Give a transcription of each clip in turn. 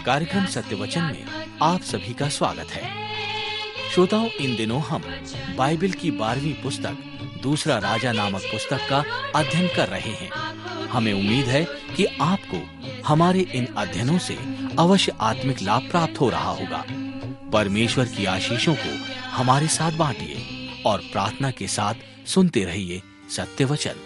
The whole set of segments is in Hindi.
कार्यक्रम सत्य वचन में आप सभी का स्वागत है। श्रोताओं, इन दिनों हम बाइबल की 12वीं पुस्तक दूसरा राजा नामक पुस्तक का अध्ययन कर रहे हैं। हमें उम्मीद है कि आपको हमारे इन अध्ययनों से अवश्य आत्मिक लाभ प्राप्त हो रहा होगा। परमेश्वर की आशीषों को हमारे साथ बांटिए और प्रार्थना के साथ सुनते रहिए सत्य वचन।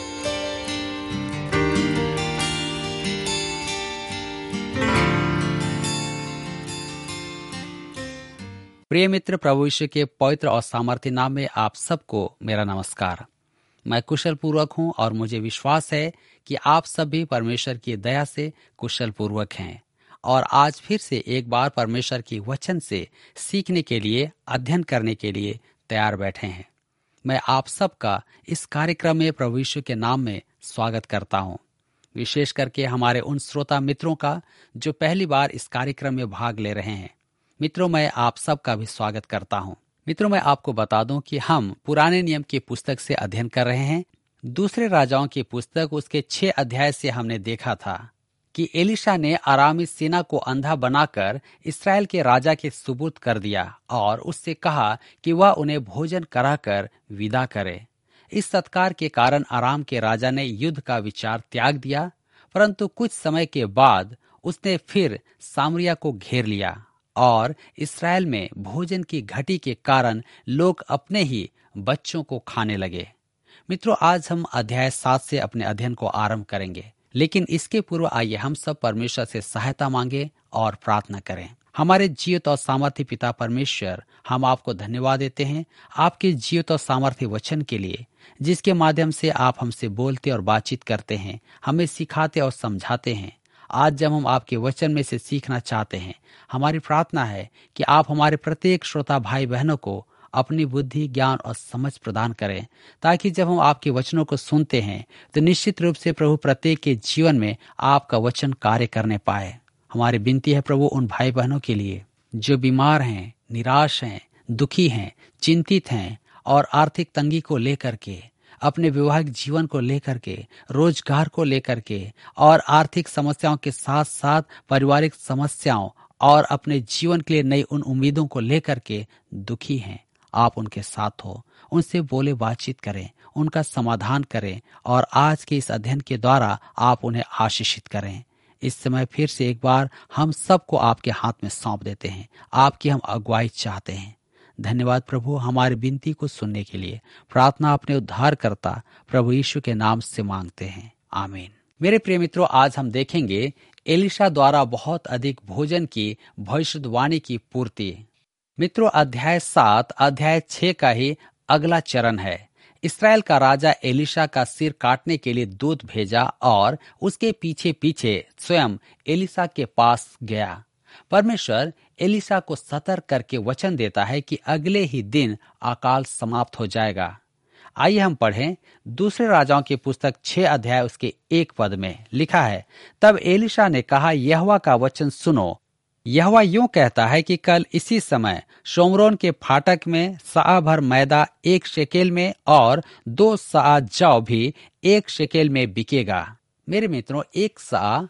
प्रिय मित्र, प्रभु यीशु के पवित्र और सामर्थ्य नाम में आप सबको मेरा नमस्कार। मैं कुशल पूर्वक हूँ और मुझे विश्वास है कि आप सब भी परमेश्वर की दया से कुशल पूर्वक हैं और आज फिर से एक बार परमेश्वर की वचन से सीखने के लिए, अध्ययन करने के लिए तैयार बैठे हैं। मैं आप सबका इस कार्यक्रम में प्रभु यीशु के नाम में स्वागत करता हूँ। विशेष करके हमारे उन श्रोता मित्रों का जो पहली बार इस कार्यक्रम में भाग ले रहे हैं। मित्रों, मैं आप सबका भी स्वागत करता हूं। मित्रों, मैं आपको बता दूं कि हम पुराने नियम की पुस्तक से अध्ययन कर रहे हैं। दूसरे राजाओं की पुस्तक उसके 6 अध्याय से हमने देखा था कि एलीशा ने अरामी सेना को अंधा बनाकर इस्राएल के राजा के सुपुर्द कर दिया और उससे कहा कि वह उन्हें भोजन कराकर विदा करे। इस सत्कार के कारण अराम के राजा ने युद्ध का विचार त्याग दिया, परंतु कुछ समय के बाद उसने फिर सामरिया को घेर लिया और इस्राएल में भोजन की घटी के कारण लोग अपने ही बच्चों को खाने लगे। मित्रों, आज हम अध्याय 7 से अपने अध्ययन को आरंभ करेंगे, लेकिन इसके पूर्व आइए हम सब परमेश्वर से सहायता मांगे और प्रार्थना करें। हमारे जीवित और सामर्थ्य पिता परमेश्वर, हम आपको धन्यवाद देते हैं आपके जीवित और सामर्थ्य वचन के लिए, जिसके माध्यम से आप हमसे बोलते और बातचीत करते हैं, हमें सिखाते और समझाते हैं। आज जब हम आपके वचन में से सीखना चाहते हैं, हमारी प्रार्थना है कि आप हमारे प्रत्येक श्रोता भाई बहनों को अपनी बुद्धि, ज्ञान और समझ प्रदान करें, ताकि जब हम आपके वचनों को सुनते हैं तो निश्चित रूप से प्रभु प्रत्येक के जीवन में आपका वचन कार्य करने पाए। हमारी विनती है प्रभु उन भाई बहनों के लिए जो बीमार हैं, निराश हैं, दुखी हैं, चिंतित हैं और आर्थिक तंगी को लेकर के, अपने वैवाहिक जीवन को लेकर के, रोजगार को लेकर के और आर्थिक समस्याओं के साथ साथ पारिवारिक समस्याओं और अपने जीवन के लिए नई उन उम्मीदों को लेकर के दुखी हैं। आप उनके साथ हो, उनसे बोले, बातचीत करें, उनका समाधान करें और आज के इस अध्ययन के द्वारा आप उन्हें आशीषित करें। इस समय फिर से एक बार हम सबको आपके हाथ में सौंप देते हैं। आपकी हम अगुवाई चाहते हैं। धन्यवाद प्रभु, हमारी विनती को सुनने के लिए। प्रार्थना अपने उद्धारकर्ता प्रभु यीशु के नाम से मांगते हैं, आमीन। मेरे प्रिय मित्रों, आज हम देखेंगे एलीशा द्वारा बहुत अधिक भोजन की भविष्यवाणी की पूर्ति। मित्रों, अध्याय 7 अध्याय 6 का ही अगला चरण है। इस्राएल का राजा एलीशा का सिर काटने के लिए दूत भेजा और उसके पीछे पीछे स्वयं एलीशा के पास गया। परमेश्वर एलीशा को सतर्क करके वचन देता है कि अगले ही दिन अकाल समाप्त हो जाएगा। आइए हम पढ़ें दूसरे राजाओं की पुस्तक 6 अध्याय उसके 1 पद में लिखा है, तब एलीशा ने कहा, यहोवा का वचन सुनो। यहोवा यूं कहता है कि कल इसी समय शोमरोन के फाटक में सआ भर मैदा 1 शेकेल में और 2 सआ जौ भी 1 शेकेल में बिकेगा। मेरे मित्रों, 1 सआ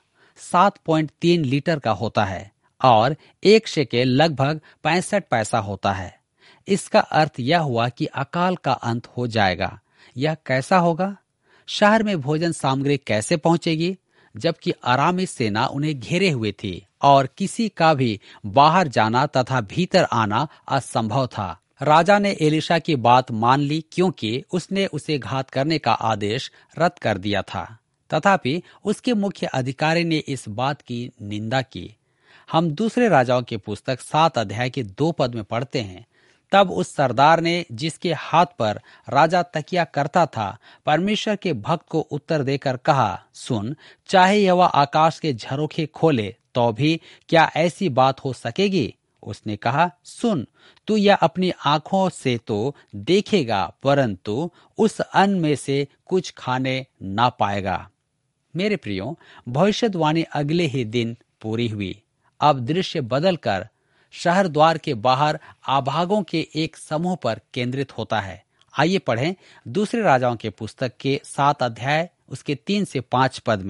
7.3 लीटर का होता है और 1 शेकेल लगभग 65 पैसा होता है। इसका अर्थ यह हुआ कि अकाल का अंत हो जाएगा। यह कैसा होगा? शहर में भोजन सामग्री कैसे पहुंचेगी, जबकि अरामी सेना उन्हें घेरे हुए थी और किसी का भी बाहर जाना तथा भीतर आना असंभव था। राजा ने एलीशा की बात मान ली, क्योंकि उसने उसे घात करने का आदेश रद्द कर दिया था। तथापि उसके मुख्य अधिकारी ने इस बात की निंदा की। हम दूसरे राजाओं की पुस्तक 7 अध्याय के 2 पद में पढ़ते हैं, तब उस सरदार ने, जिसके हाथ पर राजा तकिया करता था, परमेश्वर के भक्त को उत्तर देकर कहा, सुन, चाहे यहोवा आकाश के झरोखे खोले तो भी क्या ऐसी बात हो सकेगी? उसने कहा, सुन, तू यह अपनी आंखों से तो देखेगा, परंतु उस अन्न में से कुछ खाने ना पाएगा। मेरे प्रियो, भविष्यवाणी अगले ही दिन पूरी हुई। अब दृश्य बदलकर शहर द्वार के बाहर आभागों के एक समूह पर केंद्रित होता है। आइए पढ़ें दूसरे राजाओं के पुस्तक के 7 अध्याय उसके 3 से 5 पद में।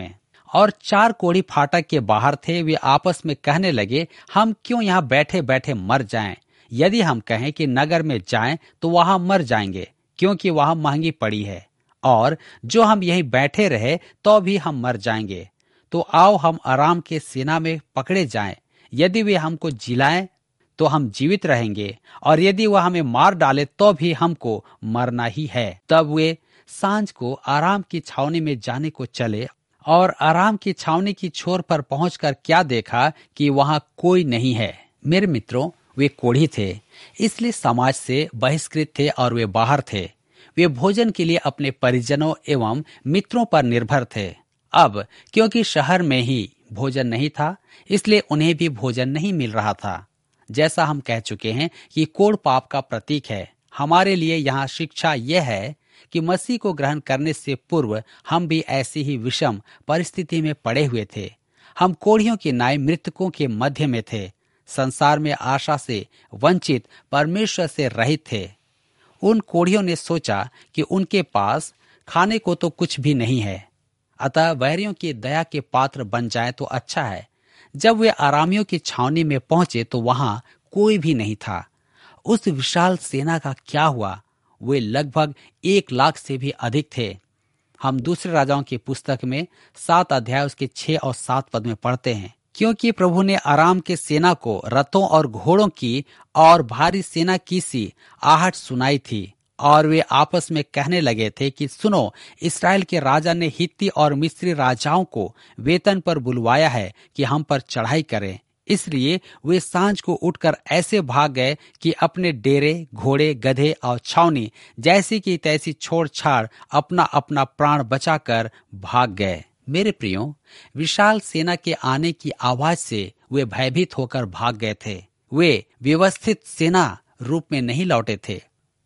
और 4 कोढ़ी फाटक के बाहर थे। वे आपस में कहने लगे, हम क्यों यहाँ बैठे बैठे मर जाएं? यदि हम कहें कि नगर में जाएं तो वहां मर जाएंगे, क्योंकि वहां महंगी पड़ी है, और जो हम यहीं बैठे रहे तो भी हम मर जाएंगे। तो आओ हम आराम के सेना में पकड़े जाएं। यदि वे हमको जिलाएं तो हम जीवित रहेंगे, और यदि वह हमें मार डाले तो भी हमको मरना ही है। तब वे सांझ को आराम की छावनी में जाने को चले, और आराम की छावनी की छोर पर पहुंचकर क्या देखा कि वहां कोई नहीं है। मेरे मित्रों, वे कोढ़ी थे, इसलिए समाज से बहिष्कृत थे और वे बाहर थे। वे भोजन के लिए अपने परिजनों एवं मित्रों पर निर्भर थे। अब क्योंकि शहर में ही भोजन नहीं था, इसलिए उन्हें भी भोजन नहीं मिल रहा था। जैसा हम कह चुके हैं कि कोढ़ पाप का प्रतीक है। हमारे लिए यहाँ शिक्षा यह है कि मसीह को ग्रहण करने से पूर्व हम भी ऐसी ही विषम परिस्थिति में पड़े हुए थे। हम कोढ़ियों के न्याय मृतकों के मध्य में थे, संसार में आशा से वंचित, परमेश्वर से रहित थे। उन कोढ़ियों ने सोचा कि उनके पास खाने को तो कुछ भी नहीं है, अतः बैरियों की दया के पात्र बन जाए तो अच्छा है। जब वे आरामियों की छावनी में पहुंचे तो वहां कोई भी नहीं था। उस विशाल सेना का क्या हुआ? वे लगभग 1 लाख से भी अधिक थे। हम दूसरे राजाओं की पुस्तक में 7 अध्याय उसके 6 और 7 पद में पढ़ते हैं, क्योंकि प्रभु ने आराम के सेना को रथों और घोड़ों की और भारी सेना की सी आहट सुनाई थी, और वे आपस में कहने लगे थे कि सुनो, इस्राएल के राजा ने हित्ती और मिस्री राजाओं को वेतन पर बुलवाया है कि हम पर चढ़ाई करें। इसलिए वे सांझ को उठकर ऐसे भाग गए कि अपने डेरे, घोड़े, गधे और छावनी जैसी की तैसी छोड़ छाड़ अपना अपना प्राण बचाकर भाग गए। मेरे प्रियो, विशाल सेना के आने की आवाज से वे भयभीत होकर भाग गए थे। वे व्यवस्थित सेना रूप में नहीं लौटे थे।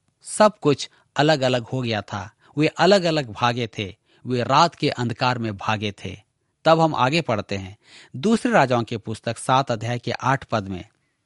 सब कुछ अलग अलग हो गया था। वे अलग अलग भागे थे। वे रात के अंधकार में भागे थे। तब हम आगे पढ़ते हैं दूसरे राजाओं की पुस्तक 7 अध्याय के 8 पद में।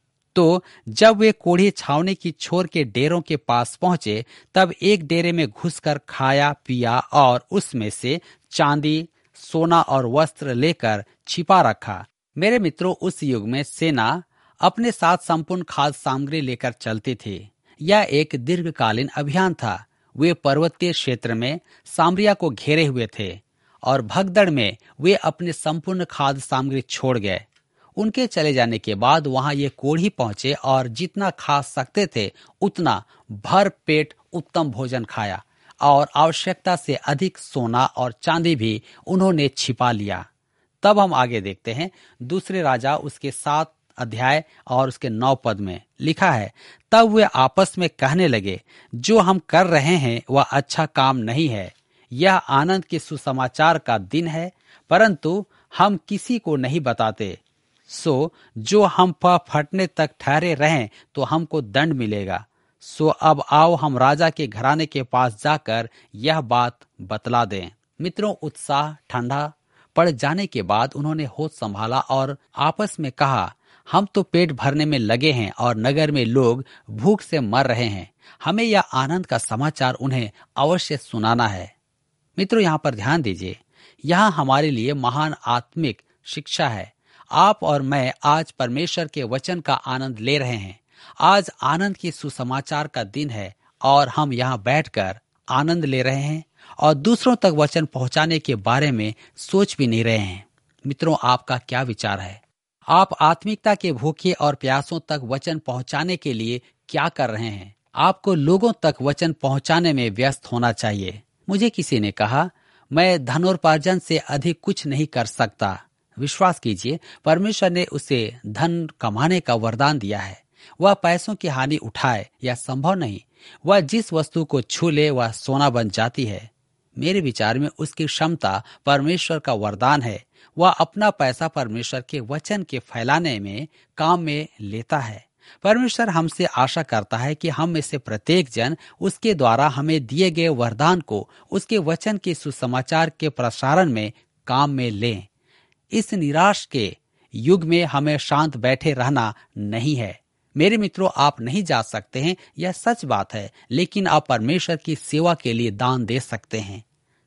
तो जब वे कोढ़ी छावनी की छोर के डेरों के पास पहुंचे, तब एक डेरे में घुसकर खाया पिया और उसमें से चांदी, सोना और वस्त्र लेकर छिपा रखा। मेरे मित्रों, उस युग में सेना अपने साथ संपूर्ण खाद्य सामग्री लेकर चलती थी। यह एक दीर्घकालीन अभियान था। वे पर्वतीय क्षेत्र में सामरिया को घेरे हुए थे और भगदड़ में वे अपने संपूर्ण खाद्य सामग्री छोड़ गए। उनके चले जाने के बाद वहां ये कोढ़ी पहुंचे और जितना खा सकते थे उतना भर पेट उत्तम भोजन खाया, और आवश्यकता से अधिक सोना और चांदी भी उन्होंने छिपा लिया। तब हम आगे देखते हैं दूसरे राजा उसके 7 अध्याय और उसके 9 पद में लिखा है, तब वे आपस में कहने लगे, जो हम कर रहे हैं वह अच्छा काम नहीं है। यह आनंद के सुसमाचार का दिन है, परंतु हम किसी को नहीं बताते। सो जो हम पर फटने तक ठहरे रहें तो हमको दंड मिलेगा। सो अब आओ हम राजा के घराने के पास जाकर यह बात बतला दें। मित्रों, उत्साह ठंडा पड़ जाने के बाद उन्होंने होश संभाला और आपस में कहा, हम तो पेट भरने में लगे हैं और नगर में लोग भूख से मर रहे हैं। हमें यह आनंद का समाचार उन्हें अवश्य सुनाना है। मित्रों, यहाँ पर ध्यान दीजिए, यहाँ हमारे लिए महान आत्मिक शिक्षा है। आप और मैं आज परमेश्वर के वचन का आनंद ले रहे हैं। आज आनंद की सुसमाचार का दिन है और हम यहाँ बैठकर आनंद ले रहे हैं और दूसरों तक वचन पहुंचाने के बारे में सोच भी नहीं रहे हैं। मित्रों, आपका क्या विचार है? आप आत्मिकता के भूखे और प्यासों तक वचन पहुंचाने के लिए क्या कर रहे हैं? आपको लोगों तक वचन पहुंचाने में व्यस्त होना चाहिए। मुझे किसी ने कहा, मैं धनोपार्जन से अधिक कुछ नहीं कर सकता। विश्वास कीजिए, परमेश्वर ने उसे धन कमाने का वरदान दिया है। वह पैसों की हानि उठाए, यह संभव नहीं। वह जिस वस्तु को छू ले वह सोना बन जाती है। मेरे विचार में उसकी क्षमता परमेश्वर का वरदान है। वह अपना पैसा परमेश्वर के वचन के फैलाने में काम में लेता है। परमेश्वर हमसे आशा करता है कि हम में से प्रत्येक जन उसके द्वारा हमें दिए गए वरदान को उसके वचन के सुसमाचार के प्रसारण में काम में लें। इस निराश के युग में हमें शांत बैठे रहना नहीं है। मेरे मित्रों, आप नहीं जा सकते हैं, यह सच बात है, लेकिन आप परमेश्वर की सेवा के लिए दान दे सकते हैं।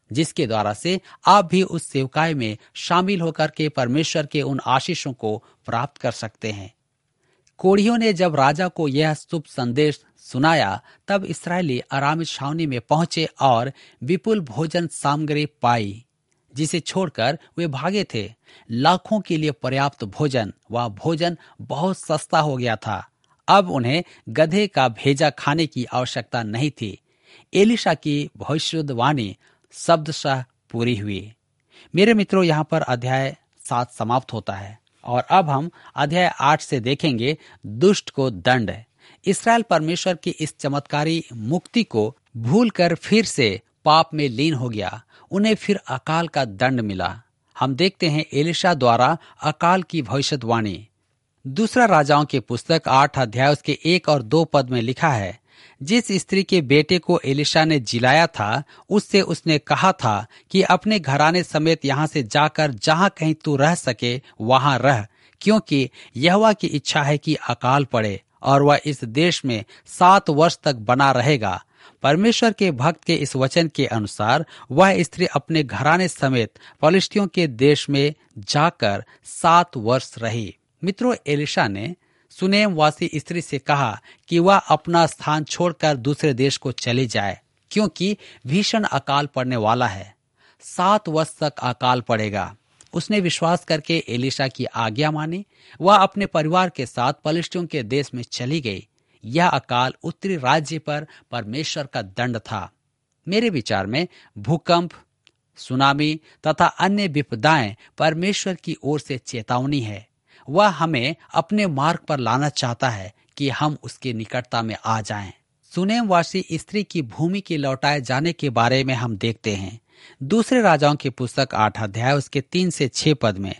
जिसके द्वारा से आप भी उस सेवकाई में शामिल होकर के परमेश्वर के उन आशीषों को प्राप्त कर सकते हैं। कोढ़ियों ने जब राजा को यह शुभ संदेश सुनाया, तब इस्राएली अरामी छावनी में पहुंचे और विपुल भोजन सामग्री पाई, जिसे छोड़कर वे भागे थे। लाखों के लिए पर्याप्त भोजन, वह भोजन बहुत सस्ता हो गया था। अब उन्हें गधे का भेजा खाने की आवश्यकता नहीं थी। एलिशा की भविष्यवाणी शब्दशः पूरी हुई। मेरे मित्रों, यहाँ पर अध्याय 7 समाप्त होता है और अब हम अध्याय 8 से देखेंगे दुष्ट को दंड। इस्राएल परमेश्वर की इस चमत्कारी मुक्ति को भूलकर फिर से पाप में लीन हो गया। उन्हें फिर अकाल का दंड मिला। हम देखते हैं एलिशा द्वारा अकाल की भविष्यवाणी। दूसरा राजाओं की पुस्तक 8 अध्याय उसके 1 और 2 पद में लिखा है, जिस स्त्री के बेटे को एलिशा ने जिलाया था, उससे उसने कहा था कि अपने घराने समेत यहाँ से जाकर जहाँ कहीं तू रह सके वहाँ रह, क्योंकि यहोवा की इच्छा है कि अकाल पड़े और वह इस देश में 7 वर्ष तक बना रहेगा। परमेश्वर के भक्त के इस वचन के अनुसार वह स्त्री अपने घराने समेत पलिश्तियों के देश में जाकर 7 वर्ष रही। मित्रों, एलिशा ने सुनेम वासी स्त्री से कहा कि वह अपना स्थान छोड़कर दूसरे देश को चली जाए, क्योंकि भीषण अकाल पड़ने वाला है। 7 वर्ष तक अकाल पड़ेगा। उसने विश्वास करके एलिशा की आज्ञा मानी। वह अपने परिवार के साथ पलिश्तियों के देश में चली गई। यह अकाल उत्तरी राज्य पर परमेश्वर का दंड था। मेरे विचार में भूकंप, सुनामी तथा अन्य विपदाएं परमेश्वर की ओर से चेतावनी है। वह हमें अपने मार्ग पर लाना चाहता है कि हम उसकी निकटता में आ जाएं। सुनेमवासी स्त्री की भूमि के लौटाए जाने के बारे में हम देखते हैं दूसरे राजाओं की पुस्तक 8 अध्याय उसके 3 से 6 पद में।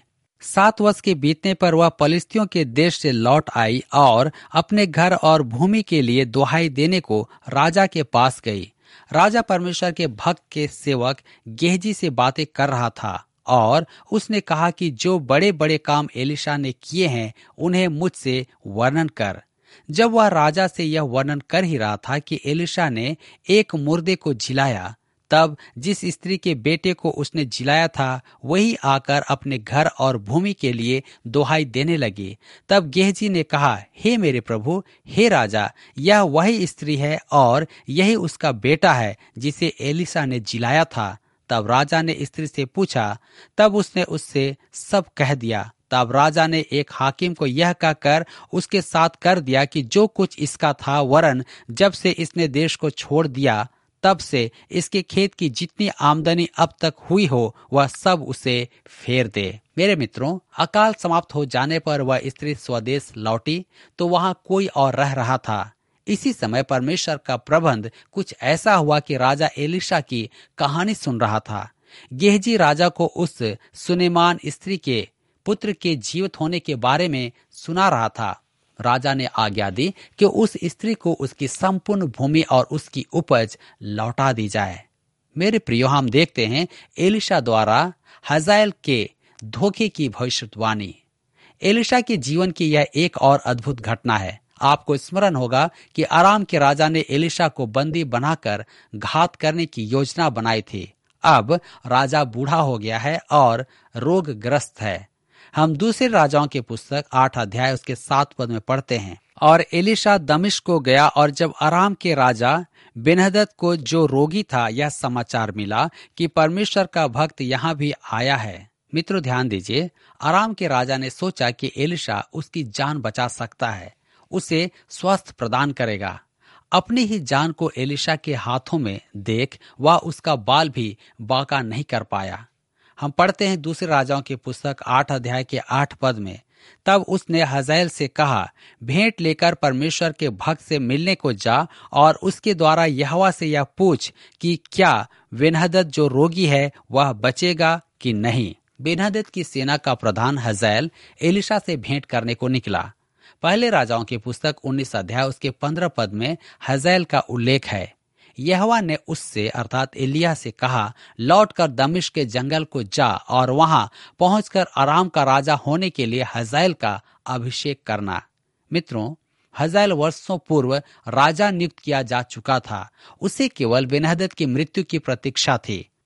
7 वर्ष के बीतने पर वह पलिश्तियों के देश से लौट आई और अपने घर और भूमि के लिए दुहाई देने को राजा के पास गई। राजा परमेश्वर के भक्त के सेवक गेहजी से बातें कर रहा था और उसने कहा कि जो बड़े बड़े काम एलिशा ने किए हैं उन्हें मुझसे वर्णन कर। जब वह राजा से यह वर्णन कर ही रहा था कि एलिशा ने एक मुर्दे को जिलाया, तब जिस स्त्री के बेटे को उसने जिलाया था वही आकर अपने घर और भूमि के लिए दुहाई देने लगी। तब गेहजी ने कहा, हे मेरे प्रभु, हे राजा, यह वही स्त्री है और यही उसका बेटा है जिसे एलिशा ने जिलाया था। तब राजा ने स्त्री से पूछा, तब उसने उससे सब कह दिया। तब राजा ने एक हाकिम को यह कहकर उसके साथ कर दिया कि जो कुछ इसका था, वरन जब से इसने देश को छोड़ दिया तब से इसके खेत की जितनी आमदनी अब तक हुई हो वह सब उसे फेर दे। मेरे मित्रों, अकाल समाप्त हो जाने पर वह स्त्री स्वदेश लौटी तो वहां कोई और रह रहा था। इसी समय परमेश्वर का प्रबंध कुछ ऐसा हुआ कि राजा एलिशा की कहानी सुन रहा था। गेहजी राजा को उस सुनेमान स्त्री के पुत्र के जीवित होने के बारे में सुना रहा था। राजा ने आज्ञा दी कि उस स्त्री को उसकी संपूर्ण भूमि और उसकी उपज लौटा दी जाए। मेरे प्रियो, हम देखते हैं एलिशा द्वारा हजाएल के धोखे की भविष्यवाणी। एलिशा के जीवन की यह एक और अद्भुत घटना है। आपको स्मरण होगा कि अराम के राजा ने एलिशा को बंदी बनाकर घात करने की योजना बनाई थी। अब राजा बूढ़ा हो गया है और रोगग्रस्त है। हम दूसरे राजाओं की पुस्तक 8 अध्याय उसके 7 पद में पढ़ते हैं, और एलिशा दमिश्क को गया और जब अराम के राजा बेनहदद को जो रोगी था यह समाचार मिला कि परमेश्वर का भक्त यहाँ भी आया है। मित्रों, ध्यान दीजिए, अराम के राजा ने सोचा कि एलिशा उसकी जान बचा सकता है, उसे स्वास्थ्य प्रदान करेगा। अपनी ही जान को एलिशा के हाथों में देख वह उसका बाल भी बांका नहीं कर पाया। हम पढ़ते हैं दूसरे राजाओं की पुस्तक 8 अध्याय के 8 पद में, तब उसने हजाएल से कहा, भेंट लेकर परमेश्वर के भक्त से मिलने को जा और उसके द्वारा यहोवा से यह पूछ कि क्या बेनहदद जो रोगी है वह बचेगा कि नहीं। बेनहदद की सेना का प्रधान हजाएल एलिशा से भेंट करने को निकला। पहले राजाओं की पुस्तक 19 अध्याय उसके 15 पद में हजाएल का उल्लेख है। यहोवा ने उससे अर्थात एलिया से कहा, लौटकर दमिश्क के जंगल को जा और वहां पहुंचकर अराम का राजा होने के लिए हजाएल का अभिषेक करना। मित्रों, हजाएल वर्षों पूर्व राजा नियुक्त किया जा चुका था। उसे केवल बेनहदद की मृत्यु की प्रतीक्षा थी।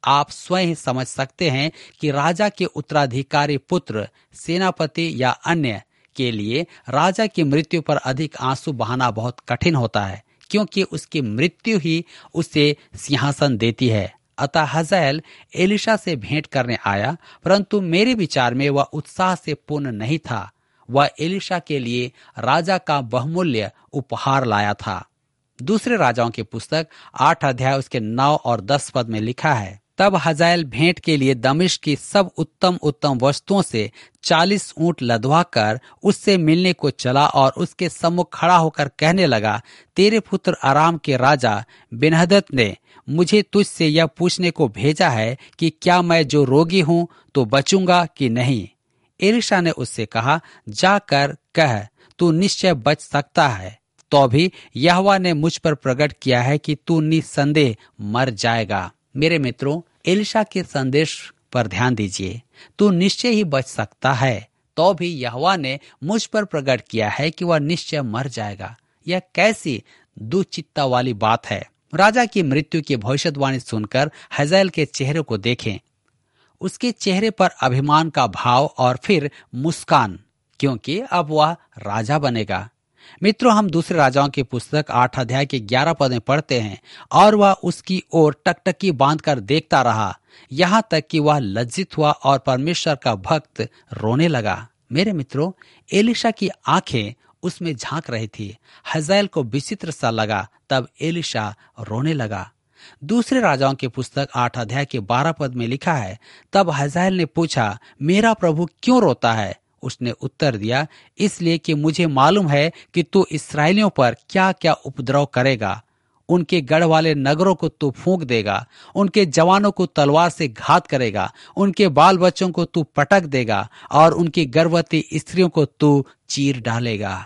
आप स्वयं ही समझ सकते हैं कि राजा के उत्तराधिकारी पुत्र, सेनापति या अन्य के लिए राजा की मृत्यु पर अधिक आंसू बहाना बहुत कठिन होता है, क्योंकि उसकी मृत्यु ही उसे सिंहासन देती है। अतः हज़ाएल एलीशा से भेंट करने आया, परंतु मेरे विचार में वह उत्साह से पूर्ण नहीं था। वह एलीशा के लिए राजा का बहुमूल्य उपहार लाया था। दूसरे राजाओं की पुस्तक 8 अध्याय उसके 9 और 10 पद में लिखा है, तब हज़ाएल भेंट के लिए दमिश्क की सब उत्तम उत्तम वस्तुओं से 40 ऊंट लदवा कर उससे मिलने को चला और उसके सम्मुख खड़ा होकर कहने लगा, तेरे पुत्र अराम के राजा बेन्हदद ने मुझे तुझसे यह पूछने को भेजा है कि क्या मैं जो रोगी हूं तो बचूंगा कि नहीं। एलीशा ने उससे कहा, जाकर कह, तू निश्चय बच सकता है। तो भी यहोवा ने मुझ पर प्रकट किया है कि तू निसंदेह मर जाएगा। मेरे मित्रों, एलीशा के संदेश पर ध्यान दीजिए। तू निश्चय ही बच सकता है, तो भी यहोवा ने मुझ पर प्रकट किया है कि वह निश्चय मर जाएगा। यह कैसी दुचित्ता वाली बात है। राजा की मृत्यु की भविष्यवाणी सुनकर हज़ाएल के चेहरे को देखें। उसके चेहरे पर अभिमान का भाव और फिर मुस्कान, क्योंकि अब वह राजा बनेगा। मित्रों, हम दूसरे राजाओं की पुस्तक 8 अध्याय के 11 पद में पढ़ते हैं, और वह उसकी ओर टकटकी बांधकर देखता रहा, यहाँ तक कि वह लज्जित हुआ और परमेश्वर का भक्त रोने लगा। मेरे मित्रों, एलीशा की आंखें उसमें झांक रही थी। हज़ाएल को विचित्र सा लगा, तब एलीशा रोने लगा। दूसरे राजाओं की पुस्तक 8 अध्याय के 12 पद में लिखा है, तब हज़ाएल ने पूछा, मेरा प्रभु क्यों रोता है? उसने उत्तर दिया, इसलिए कि मुझे मालूम है कि तू इस्राएलियों पर क्या क्या उपद्रव करेगा। उनके गढ़ वाले नगरों को तू फूंक देगा, उनके जवानों को तलवार से घात करेगा, उनके बाल बच्चों को तू पटक देगा और उनकी गर्भवती स्त्रियों को तू चीर डालेगा।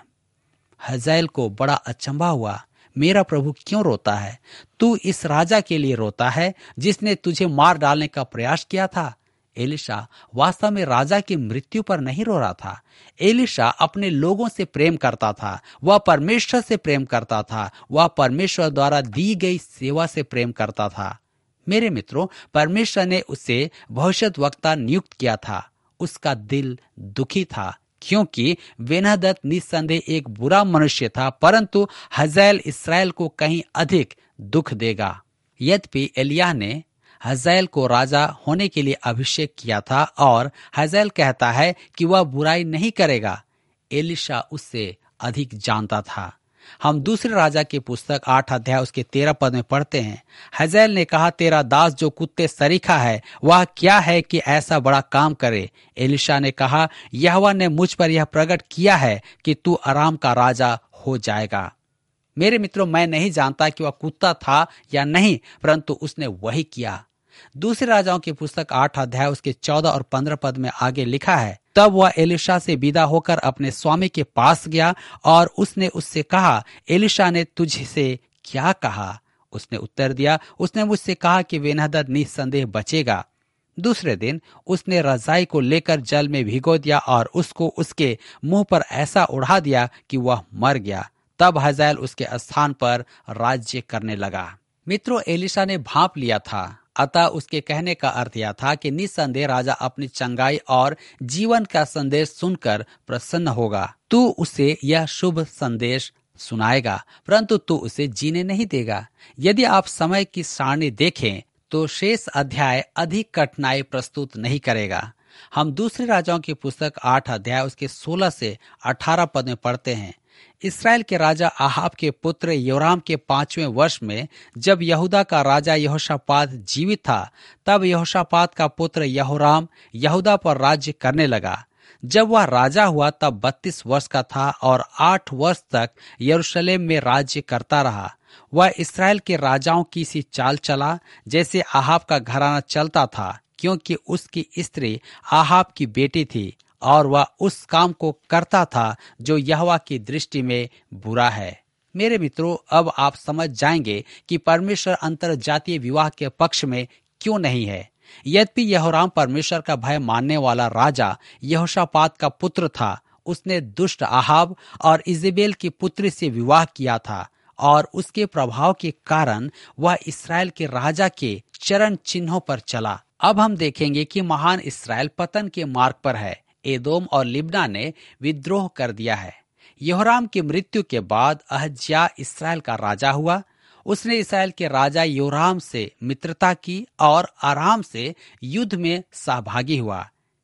हज़ाएल को बड़ा अचंभा हुआ। मेरा प्रभु क्यों रोता है? तू इस राजा के लिए रोता है जिसने तुझे मार डालने का प्रयास किया था। एलीशा वास्तव में राजा की मृत्यु पर नहीं रो रहा था। एलीशा अपने लोगों से प्रेम करता था, वह परमेश्वर से प्रेम करता था, वह परमेश्वर द्वारा दी गई सेवा से प्रेम करता था। मेरे मित्रों, परमेश्वर ने उसे भविष्यद्वक्ता नियुक्त किया था। उसका दिल दुखी था, क्योंकि बेन्हदद निस्संदेह एक बुरा मनुष्य था, परंतु हज़ाएल इस्राएल को कहीं अधिक दुख देगा। यद्यपि एलिय्याह ने हज़ाएल को राजा होने के लिए अभिषेक किया था और हज़ाएल कहता है कि वह बुराई नहीं करेगा, एलीशा उससे अधिक जानता था। हम दूसरे राजा की पुस्तक 8 अध्याय उसके 13 पद में पढ़ते हैं, हज़ाएल ने कहा, तेरा दास जो कुत्ते सरीखा है, वह क्या है कि ऐसा बड़ा काम करे? एलीशा ने कहा, यहोवा ने मुझ पर यह प्रकट किया है कि तू अराम का राजा हो जाएगा। मेरे मित्रों, मैं नहीं जानता कि वह कुत्ता था या नहीं, परंतु उसने वही किया। दूसरे राजाओं की पुस्तक 8 अध्याय उसके 14 और 15 पद में आगे लिखा है, तब वह एलीशा से विदा होकर अपने स्वामी के पास गया और उसने उससे कहा, एलीशा ने तुझसे क्या कहा? उसने उत्तर दिया, उसने मुझसे कहा कि बेन्हदद निस्संदेह बचेगा। दूसरे दिन उसने रजाई को लेकर जल में भिगो दिया और उसको उसके मुंह पर ऐसा उड़ा दिया कि वह मर गया। तब हज़ाएल उसके स्थान पर राज्य करने लगा। मित्रों, एलीशा ने भांप लिया था, अतः उसके कहने का अर्थ यह था कि निस्संदेह राजा अपनी चंगाई और जीवन का संदेश सुनकर प्रसन्न होगा। तू उसे यह शुभ संदेश सुनाएगा, परंतु तू उसे जीने नहीं देगा। यदि आप समय की सारणी देखें तो शेष अध्याय अधिक कठिनाई प्रस्तुत नहीं करेगा। हम दूसरे राजाओं की पुस्तक 8 अध्याय उसके 16 से 18 पद में पढ़ते हैं, इस्राएल के राजा आहाब के पुत्र योराम के 5वें वर्ष में, जब यहूदा का राजा यहोशापात जीवित था, तब यहोशापात का पुत्र यहोराम यहूदा पर राज्य करने लगा। जब वह राजा हुआ तब 32 वर्ष का था और 8 वर्ष तक यरूशलेम में राज्य करता रहा। वह इस्राएल के राजाओं की सी चाल चला जैसे आहाब का घराना चलता था, क्योंकि उसकी स्त्री आहाब की बेटी थी और वह उस काम को करता था जो यहोवा की दृष्टि में बुरा है। मेरे मित्रों, अब आप समझ जाएंगे कि परमेश्वर अंतर जातीय विवाह के पक्ष में क्यों नहीं है। यद्यपि यहोराम परमेश्वर का भय मानने वाला राजा यहोशापात का पुत्र था, उसने दुष्ट आहाब और इजेबेल की पुत्री से विवाह किया था और उसके प्रभाव के कारण वह इसराइल के राजा के चरण चिन्हों पर चला। अब हम देखेंगे कि महान इसराइल पतन के मार्ग पर है। एदोम और लिब्ना ने विद्रोह कर दिया है। यहोराम की मृत्यु के बाद अहज्या इसराइल का राजा हुआ। उसने इसराइल के राजा योराम से मित्रता की और आराम से युद्ध में सहभागी हुआ।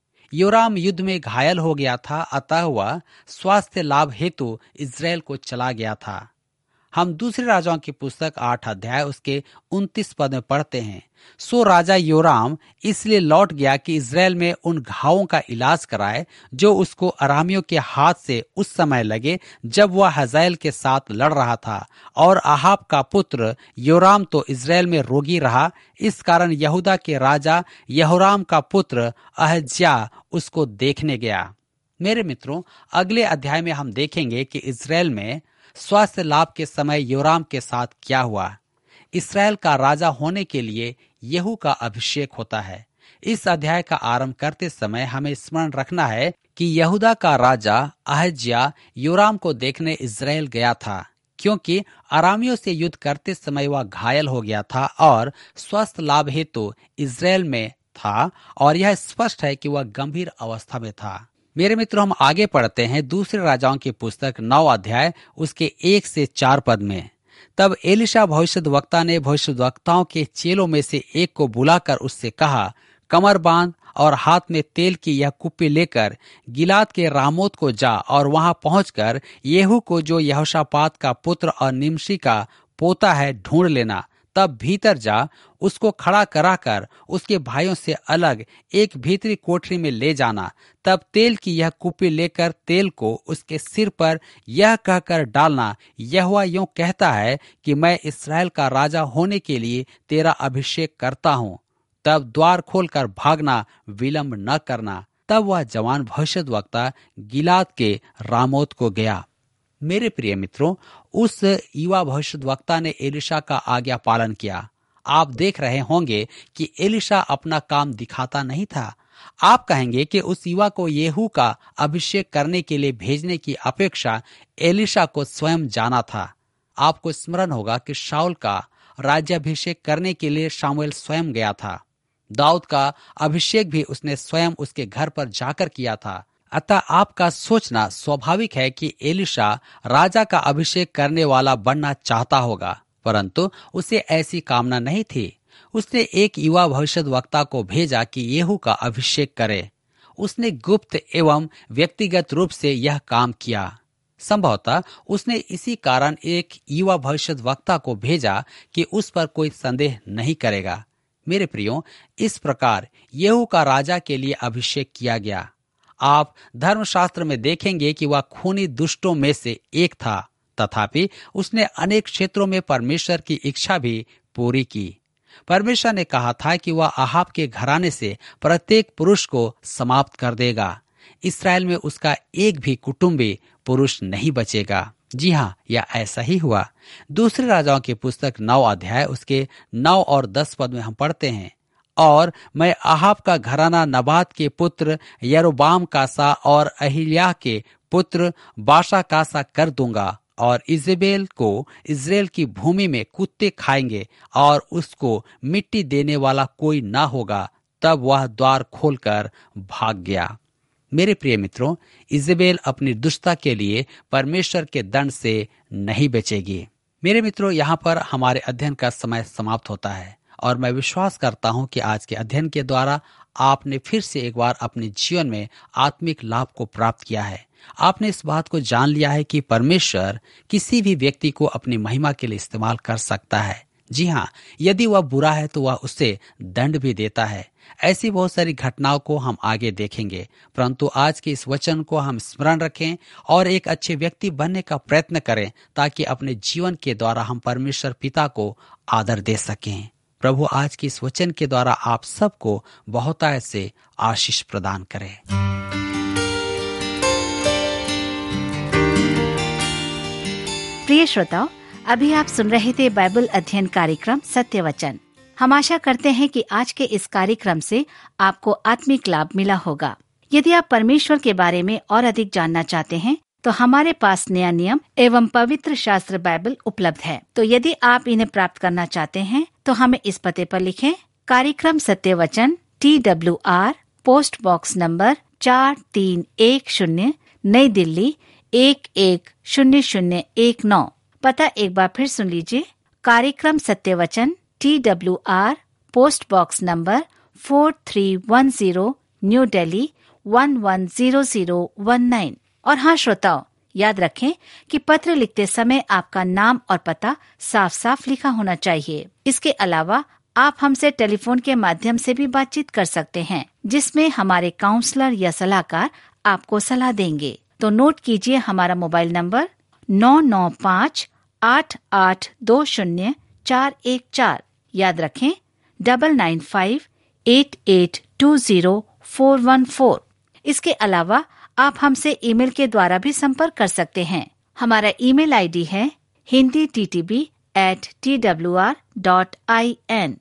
योराम युद्ध में घायल हो गया था, अतः वह स्वास्थ्य लाभ हेतु इस्राएल को चला गया था। हम दूसरे राजाओं की पुस्तक 8 अध्याय उसके 29 पद में पढ़ते हैं, सो राजा योराम इसलिए लौट गया कि इस्राएल में उन घावों का इलाज कराए जो उसको अरामियों के हाथ से उस समय लगे जब वह हजाएल के साथ लड़ रहा था। और आहाब का पुत्र योराम तो इस्राएल में रोगी रहा, इस कारण यहूदा के राजा यहोराम का पुत्र अहज्या उसको देखने गया। मेरे मित्रों, अगले अध्याय में हम देखेंगे कि इस्राएल में स्वास्थ्य लाभ के समय योराम के साथ क्या हुआ। इसराइल का राजा होने के लिए येहू का अभिषेक होता है। इस अध्याय का आरंभ करते समय हमें स्मरण रखना है कि यहूदा का राजा अहज्या योराम को देखने इस्राएल गया था, क्योंकि अरामियों से युद्ध करते समय वह घायल हो गया था और स्वास्थ्य लाभ हेतु इस्राएल में था, और यह स्पष्ट है कि वह गंभीर अवस्था में था। मेरे मित्रों, हम आगे पढ़ते हैं दूसरे राजाओं की पुस्तक 9 अध्याय उसके 1 से 4 पद में। तब एलिशा भविष्यद्वक्ता ने भविष्यद्वक्ताओं के चेलों में से एक को बुलाकर उससे कहा, कमर बांध और हाथ में तेल की यह कुप्पी लेकर गिलाद के रामोत को जा और वहां पहुंचकर येहू को, जो यहोशापात का पुत्र और निमशी का पोता है, ढूंढ लेना। तब भीतर जा, उसको खड़ा कराकर उसके भाइयों से अलग एक भीतरी कोठरी में ले जाना। तब तेल की यह कुप्पी लेकर तेल को उसके सिर पर यह कहकर डालना, यहोवा यूं कहता है कि मैं इसराइल का राजा होने के लिए तेरा अभिषेक करता हूँ। तब द्वार खोलकर भागना, विलंब न करना। तब वह जवान भविष्यद्वक्ता गिलाद के रामोत को गया। मेरे प्रिय मित्रों, उस युवा भविष्यद्वक्ता ने एलिशा का आज्ञा पालन किया। आप देख रहे होंगे कि एलिशा अपना काम दिखाता नहीं था। आप कहेंगे कि उस युवा को येहू का अभिषेक करने के लिए भेजने की अपेक्षा एलिशा को स्वयं जाना था। आपको स्मरण होगा कि शाऊल का राज्याभिषेक करने के लिए शामुएल स्वयं गया था। दाऊद का अभिषेक भी उसने स्वयं उसके घर पर जाकर किया था। अतः आपका सोचना स्वाभाविक है कि एलिशा राजा का अभिषेक करने वाला बनना चाहता होगा, परंतु उसे ऐसी कामना नहीं थी। उसने एक युवा भविष्यद्वक्ता को भेजा कि येहू का अभिषेक करे। उसने गुप्त एवं व्यक्तिगत रूप से यह काम किया। संभवतः उसने इसी कारण एक युवा भविष्यद्वक्ता को भेजा कि उस पर कोई संदेह नहीं करेगा। मेरे प्रियो, इस प्रकार येहू का राजा के लिए अभिषेक किया गया। आप धर्मशास्त्र में देखेंगे कि वह खूनी दुष्टों में से एक था, तथापि उसने अनेक क्षेत्रों में परमेश्वर की इच्छा भी पूरी की। परमेश्वर ने कहा था कि वह आहाब के घराने से प्रत्येक पुरुष को समाप्त कर देगा। इसराइल में उसका एक भी कुटुंबी पुरुष नहीं बचेगा। जी हाँ, यह ऐसा ही हुआ। दूसरे राजाओं की पुस्तक 9 अध्याय उसके 9 और 10 पद में हम पढ़ते हैं, और मैं आहाब का घराना नबात के पुत्र यरोबाम का सा और अहिल्या के पुत्र बाशा का सा कर दूंगा, और इजेबेल को इस्राएल की भूमि में कुत्ते खाएंगे और उसको मिट्टी देने वाला कोई ना होगा। तब वह द्वार खोलकर भाग गया। मेरे प्रिय मित्रों, इजेबेल अपनी दुष्टता के लिए परमेश्वर के दंड से नहीं बचेगी। मेरे मित्रों, यहाँ पर हमारे अध्ययन का समय समाप्त होता है, और मैं विश्वास करता हूँ कि आज के अध्ययन के द्वारा आपने फिर से एक बार अपने जीवन में आत्मिक लाभ को प्राप्त किया है। आपने इस बात को जान लिया है कि परमेश्वर किसी भी व्यक्ति को अपनी महिमा के लिए इस्तेमाल कर सकता है। जी हाँ, यदि वह बुरा है तो वह उससे दंड भी देता है। ऐसी बहुत सारी घटनाओं को हम आगे देखेंगे, परंतु आज के इस वचन को हम स्मरण रखें और एक अच्छे व्यक्ति बनने का प्रयत्न करें, ताकि अपने जीवन के द्वारा हम परमेश्वर पिता को आदर दे सकें। प्रभु आज के इस वचन के द्वारा आप सबको बहुतायत से आशीष प्रदान करे। प्रिय श्रोताओ, अभी आप सुन रहे थे बाइबल अध्ययन कार्यक्रम सत्य वचन। हम आशा करते हैं कि आज के इस कार्यक्रम से आपको आत्मिक लाभ मिला होगा। यदि आप परमेश्वर के बारे में और अधिक जानना चाहते हैं, तो हमारे पास नया नियम एवं पवित्र शास्त्र बाइबल उपलब्ध है। तो यदि आप इन्हें प्राप्त करना चाहते हैं तो हमें इस पते पर लिखें। कार्यक्रम Satya Vachan, TWR, post box number 4310, नई दिल्ली 110019। पता एक बार फिर सुन लीजिए। कार्यक्रम Satya Vachan, TWR, post box number 4310, new Delhi 110019। और हाँ श्रोताओ, याद रखें कि पत्र लिखते समय आपका नाम और पता साफ साफ लिखा होना चाहिए। इसके अलावा आप हमसे टेलीफोन के माध्यम से भी बातचीत कर सकते हैं, जिसमें हमारे काउंसलर या सलाहकार आपको सलाह देंगे। तो नोट कीजिए हमारा मोबाइल नंबर 9958820414। याद रखें 9958820414। इसके अलावा आप हमसे ईमेल के द्वारा भी संपर्क कर सकते हैं। हमारा ईमेल आईडी है hinditb@twr.in,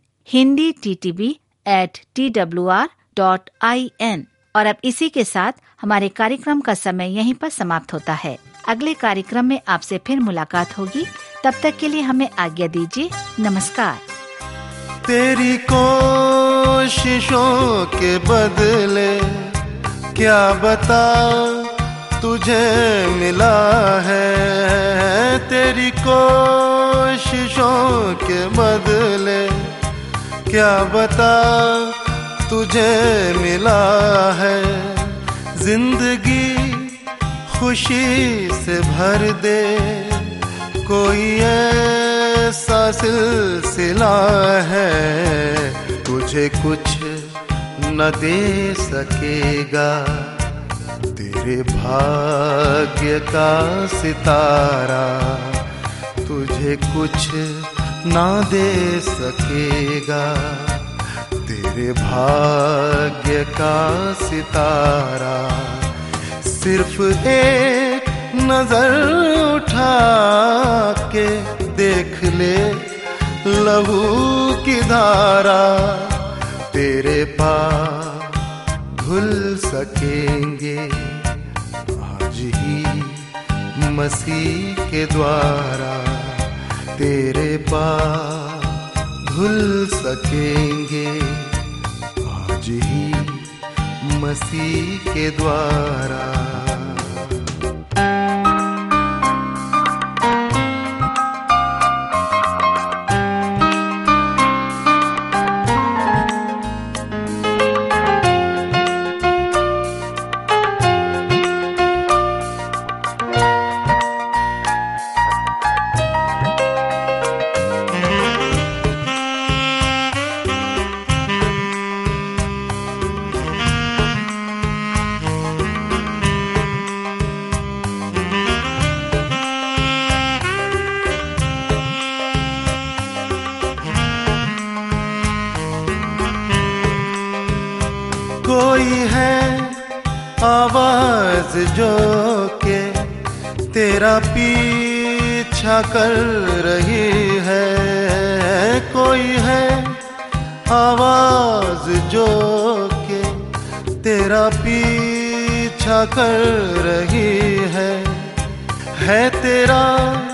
hinditb@twr.in। और अब इसी के साथ हमारे कार्यक्रम का समय यहीं पर समाप्त होता है। अगले कार्यक्रम में आपसे फिर मुलाकात होगी। तब तक के लिए हमें आज्ञा दीजिए। नमस्कार। तेरी कोशिशों के बदले क्या बता तुझे मिला है, तेरी कोशिशों के बदले क्या बता तुझे मिला है। जिंदगी खुशी से भर दे कोई ऐसा सिलसिला है, तुझे कुछ न दे सकेगा तेरे भाग्य का सितारा, तुझे कुछ न दे सकेगा तेरे भाग्य का सितारा। सिर्फ एक नजर उठा के देख ले लहू की धारा, तेरे पाप धुल सकेंगे आज ही मसीह के द्वारा, तेरे पाप धुल सकेंगे आज ही मसीह के द्वारा। कोई है आवाज जो के तेरा पीछा कर रही है, कोई है आवाज जो के तेरा पीछा कर रही है तेरा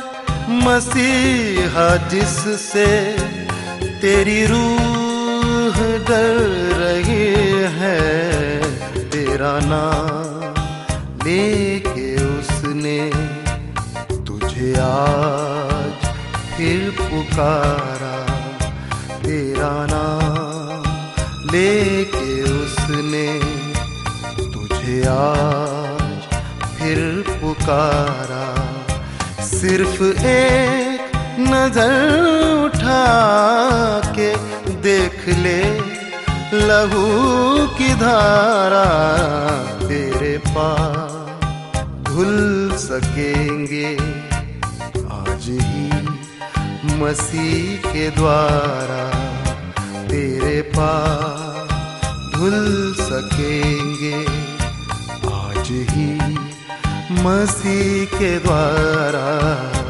मसीहा जिससे तेरी रूह डर रही है, तेरा नाम लेके उसने तुझे आज फिर पुकारा, तेरा नाम लेके उसने तुझे आज फिर पुकारा। सिर्फ एक नजर उठा के देख ले लहू की धारा, तेरे पाप धुल सकेंगे आज ही मसीह के द्वारा, तेरे पाप धुल सकेंगे आज ही मसीह के द्वारा।